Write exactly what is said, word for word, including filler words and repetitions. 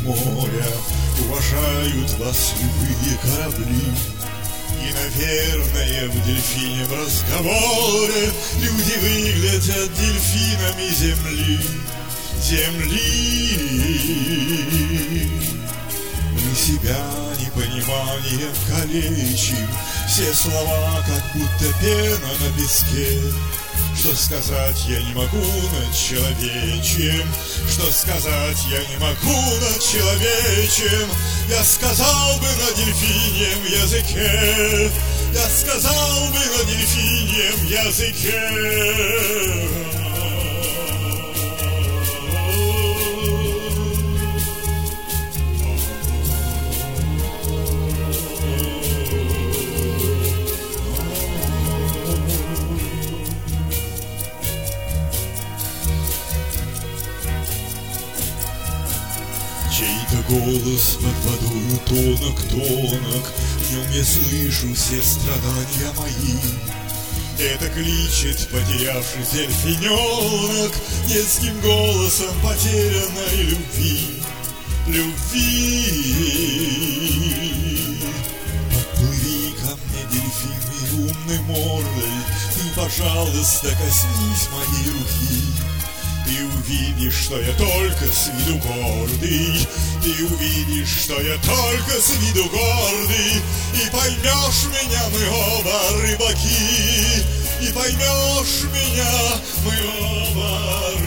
моря, уважают вас любые корабли. И, наверное, в дельфине в разговоре люди выглядят дельфинами земли, земли. Мы себя непониманием калечим, все слова как будто пена на песке. Что сказать я не могу над человечьим, что сказать я не могу над человечьим. Я сказал бы на дельфиньем языке, я сказал бы на дельфиньем языке. Чей-то голос под водою тонок, тонок, в нем я слышу все страдания мои. Это кличет потерявший дельфиненок детским голосом потерянной любви, любви. Подплыви ко мне, дельфин, и умной мордой, и, пожалуйста, коснись моей руки. Ты увидишь, что я только с виду гордый, ты увидишь, что я только с виду гордый, и поймешь меня, мы оба рыбаки, и поймешь меня, мы оба